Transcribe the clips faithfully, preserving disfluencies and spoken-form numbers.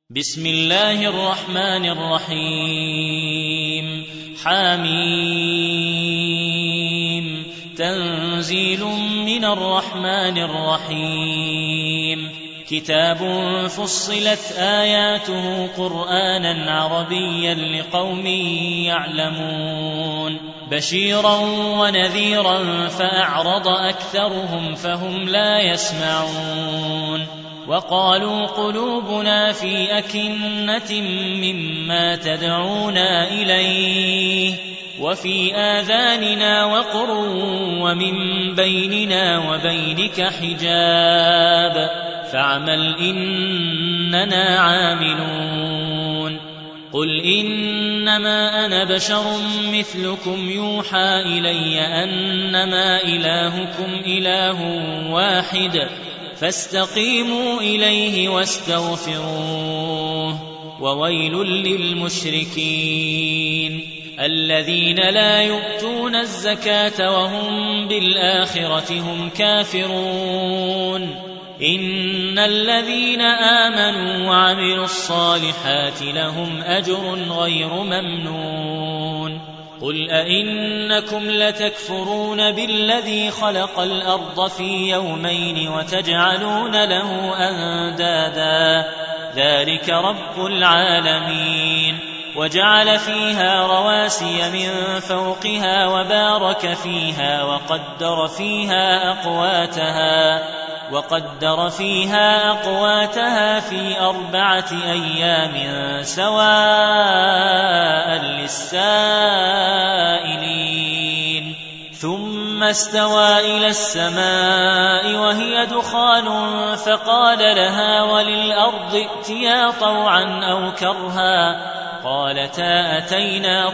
بسم الله الرحمن الرحيم حميم تنزيل من الرحمن الرحيم كتاب فصلت آياته قرآنا عربيا لقوم يعلمون بشيرا ونذيرا فأعرض أكثرهم فهم لا يسمعون وقالوا قلوبنا في أكنة مما تدعونا إليه وفي آذاننا وقر ومن بيننا وبينك حجاب فاعمل إننا عاملون قل إنما أنا بشر مثلكم يوحى إلي أنما إلهكم إله واحد فاستقيموا إليه واستغفروه وويل للمشركين الذين لا يؤتون الزكاة وهم بالآخرة هم كافرون إن الذين آمنوا وعملوا الصالحات لهم أجر غير ممنون قل أئنكم لتكفرون بالذي خلق الأرض في يومين وتجعلون له أندادا ذلك رب العالمين وجعل فيها رواسي من فوقها وبارك فيها وقدر فيها أقواتها وقدر فيها أقواتها في أربعة أيام سواء للسائلين ثم استوى إلى السماء وهي دخان فقال لها وللأرض ائتيا طوعا أو كرها قالتا أتينا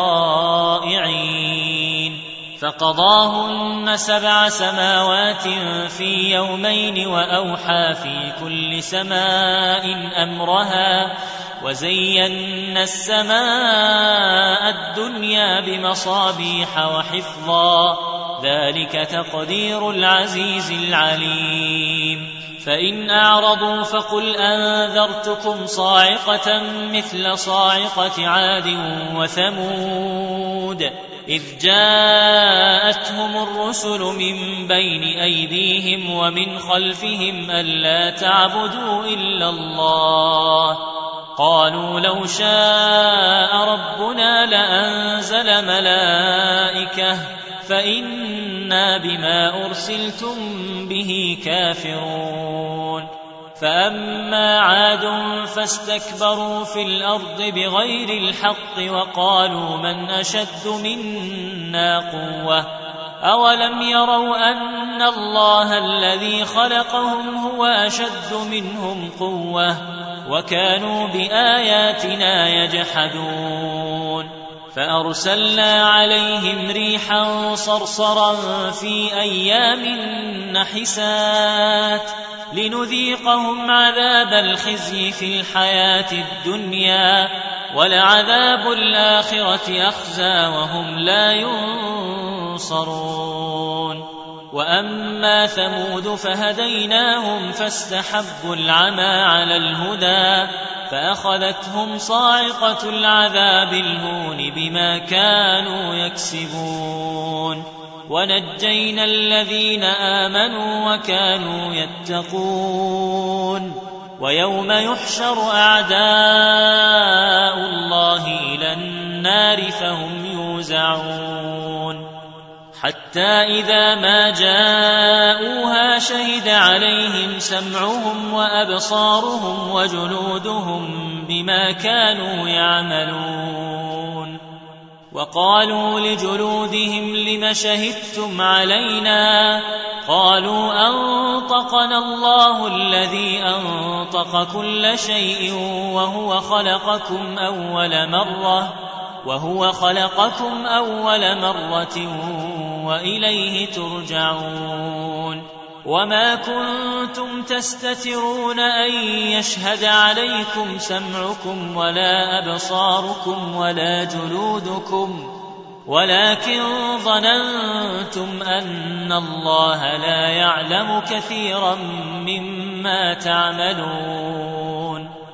طائعين فقضاهن سبع سماوات في يومين وأوحى في كل سماء أمرها وزينا السماء الدنيا بمصابيح وحفظا ذلك تقدير العزيز العليم فإن أعرضوا فقل أنذرتكم صاعقة مثل صاعقة عاد وثمود إذ جاءتهم الرسل من بين أيديهم ومن خلفهم ألا تعبدوا إلا الله قالوا لو شاء ربنا لأنزل ملائكة فإنا بما أرسلتم به كافرون فأما عاد فاستكبروا في الأرض بغير الحق وقالوا من أشد منا قوة أولم يروا أن الله الذي خلقهم هو أشد منهم قوة وكانوا بآياتنا يجحدون فأرسلنا عليهم ريحا صرصرا في أيام نحسات لنذيقهم عذاب الخزي في الحياة الدنيا ولعذاب الآخرة أخزى وهم لا ينصرون وأما ثمود فهديناهم فاستحبوا العمى على الهدى فأخذتهم صاعقة العذاب الهون بما كانوا يكسبون ونجينا الذين آمنوا وكانوا يتقون ويوم يحشر أعداء الله إلى النار فهم يوزعون حتى إذا ما جاءوها شهد عليهم سمعهم وأبصارهم وجلودهم بما كانوا يعملون وقالوا لجلودهم لم شهدتم علينا قالوا أنطقنا الله الذي أنطق كل شيء وهو خلقكم أول مرة وهو خلقكم أول مرة وإليه ترجعون وما كنتم تستترون أن يشهد عليكم سمعكم ولا أبصاركم ولا جلودكم ولكن ظننتم أن الله لا يعلم كثيرا مما تعملون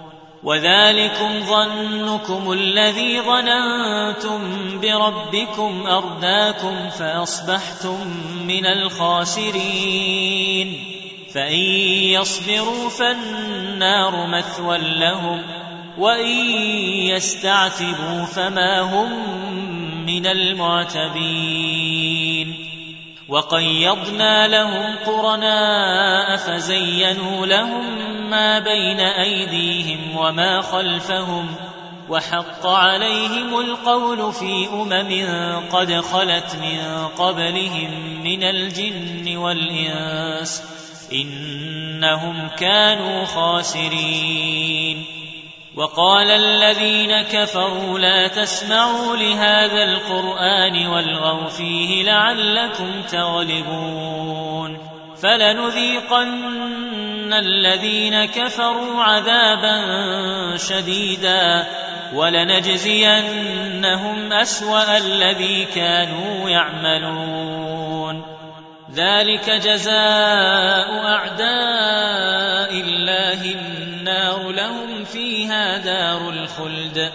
وذلكم ظنكم الذي ظننتم بربكم أرداكم فأصبحتم من الخاسرين فإن يصبروا فالنار مثوى لهم وإن يستعتبوا فما هم من المعتبين وقيضنا لهم قرناء فزينوا لهم ما بين أيديهم وما خلفهم وحق عليهم القول في أمم قد خلت من قبلهم من الجن والإنس إنهم كانوا خاسرين وقال الذين كفروا لا تسمعوا لهذا القرآن والغوا فيه لعلكم تغلبون فلنذيقن الذين كفروا عذابا شديدا ولنجزينهم أسوأ الذي كانوا يعملون ذلك جزاء أعداء الله النار لهم فيها دار الخلد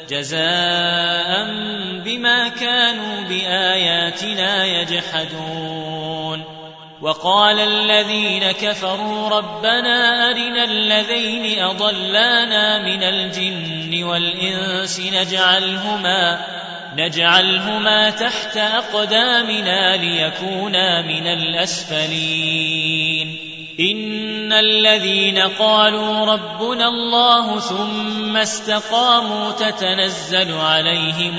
جزاء بما كانوا بآياتنا يجحدون وقال الذين كفروا ربنا أرنا الذين أضلانا من الجن والإنس نجعلهما نجعلهما تحت أقدامنا ليكونا من الأسفلين إن الذين قالوا ربنا الله ثم استقاموا تتنزل عليهم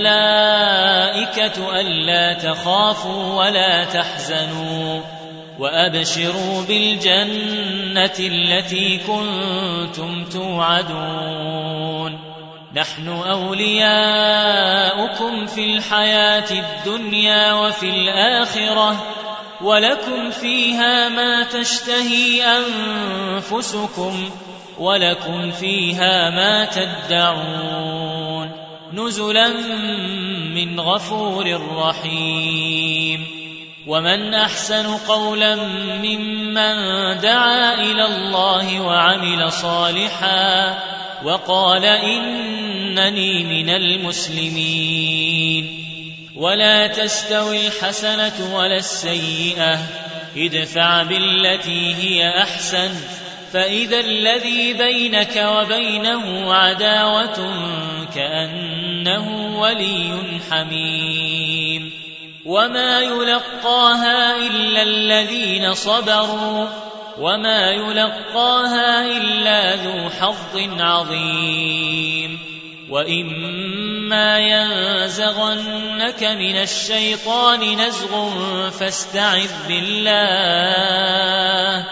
الملائكة ألا تخافوا ولا تحزنوا وأبشروا بالجنة التي كنتم توعدون نحن أولياؤكم في الحياة الدنيا وفي الآخرة ولكم فيها ما تشتهي أنفسكم ولكم فيها ما تدعون نزلا من غفور رحيم ومن أحسن قولا ممن دعا إلى الله وعمل صالحا وقال إنني من المسلمين ولا تستوي الحسنة ولا السيئة ادفع بالتي هي أحسن فإذا الذي بينك وبينه عداوة كأنه ولي حميم وما يلقاها إلا الذين صبروا وما يلقاها إلا ذو حظ عظيم وإما ينزغنك من الشيطان نزغ فاستعذ بالله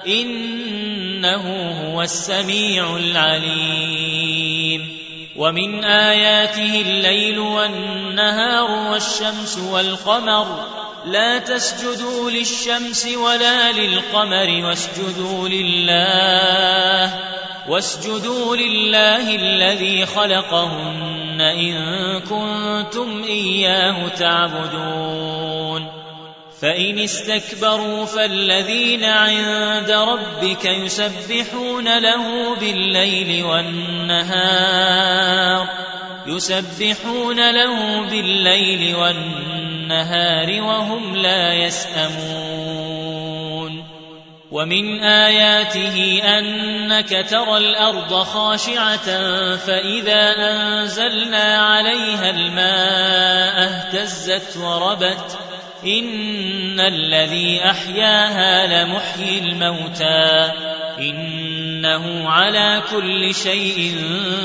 إنه هو السميع العليم ومن آياته الليل والنهار والشمس والقمر لا تسجدوا للشمس ولا للقمر واسجدوا لله واسجدوا لله الذي خلقهن إن كنتم إياه تعبدون فإن استكبروا فالذين عند ربك يسبحون له بالليل والنهار يسبحون له بالليل والنهار وهم لا يسأمون ومن آياته أنك ترى الأرض خاشعة فإذا أنزلنا عليها الماء اهتزت وربت إن الذي أحياها لمحيي الموتى إنه على كل شيء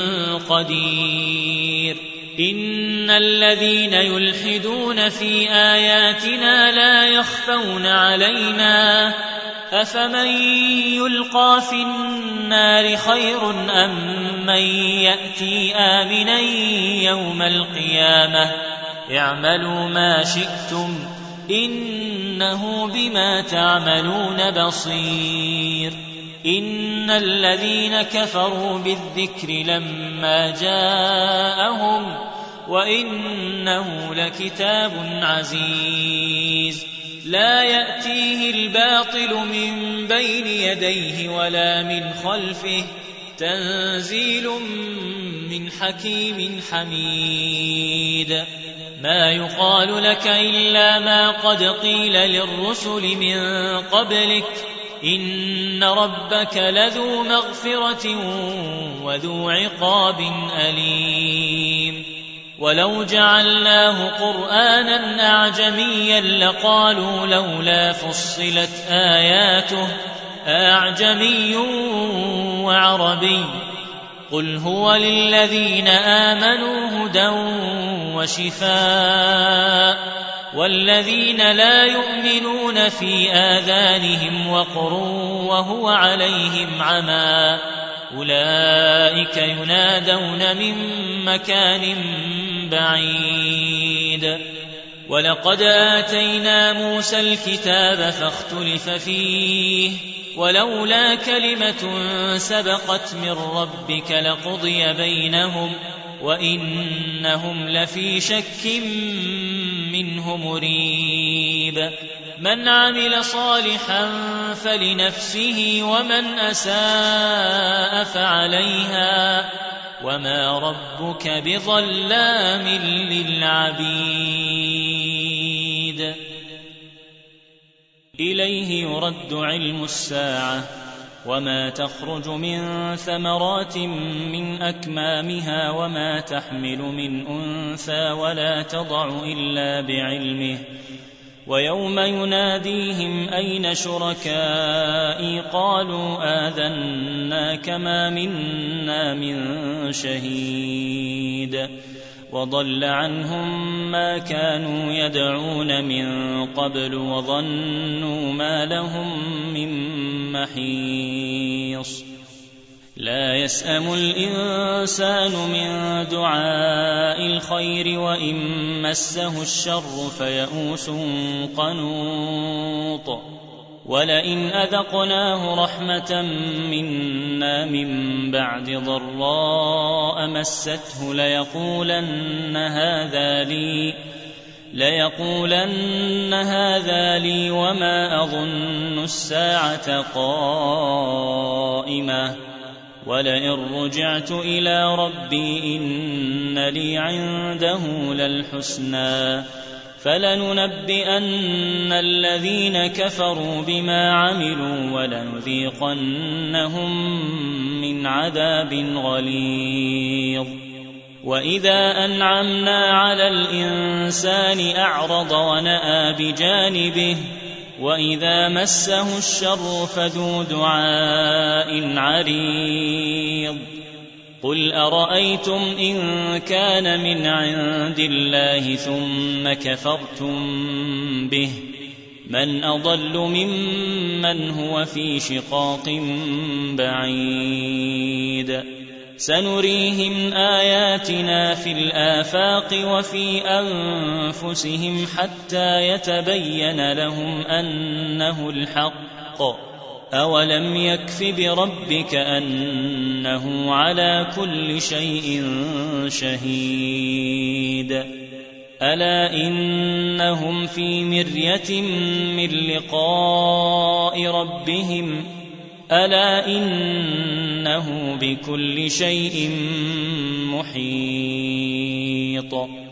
قدير إن الذين يلحدون في آياتنا لا يخفون علينا أفمن يلقى في النار خير أم من يأتي آمنا يوم القيامة اعملوا ما شئتم إنه بما تعملون بصير إن الذين كفروا بالذكر لما جاءهم وإنه لكتاب عزيز لا يأتيه الباطل من بين يديه ولا من خلفه تنزيل من حكيم حميد ما يقال لك إلا ما قد قيل للرسل من قبلك إن ربك لذو مغفرة وذو عقاب أليم ولو جعلناه قرآنا أعجميا لقالوا لولا فصلت آياته أعجمي وعربي قل هو للذين آمنوا هدى وشفاء والذين لا يؤمنون في آذانهم وقر وهو عليهم عمى أولئك ينادون من مكان بعيد ولقد آتينا موسى الكتاب فاختلف فيه ولولا كلمة سبقت من ربك لقضي بينهم وإنهم لفي شك منه مريب من عمل صالحا فلنفسه ومن أساء فعليها وما ربك بظلام للعبيد إليه يرد علم الساعة وما تخرج من ثمرات من أكمامها وما تحمل من أنثى ولا تضع إلا بعلمه ويوم يناديهم أين شركائي قالوا آذناك ما منا من شهيد وضل عنهم ما كانوا يدعون من قبل وظنوا ما لهم من محيص لا يسأم الإنسان من دعاء الخير وإن مسه الشر فيئوس قنوط ولئن أذقناه رحمة منا من بعد ضراء مسته ليقولن هذا لي ليقولن هذا لي وما أظن الساعة قائمة ولئن رجعت إلى ربي إن لي عنده للحسنى فلننبئن الذين كفروا بما عملوا ولنذيقنهم من عذاب غليظ وإذا أنعمنا على الإنسان أعرض ونأى بجانبه وإذا مسه الشر فذو دعاء عريض قل أرأيتم إن كان من عند الله ثم كفرتم به من أضل ممن هو في شقاق بعيد سنريهم آياتنا في الآفاق وفي أنفسهم حتى يتبين لهم أنه الحق أولم يكف بربك أنه على كل شيء شهيد ألا إنهم في مرية من لقاء ربهم ألا إنه بكل شيء محيط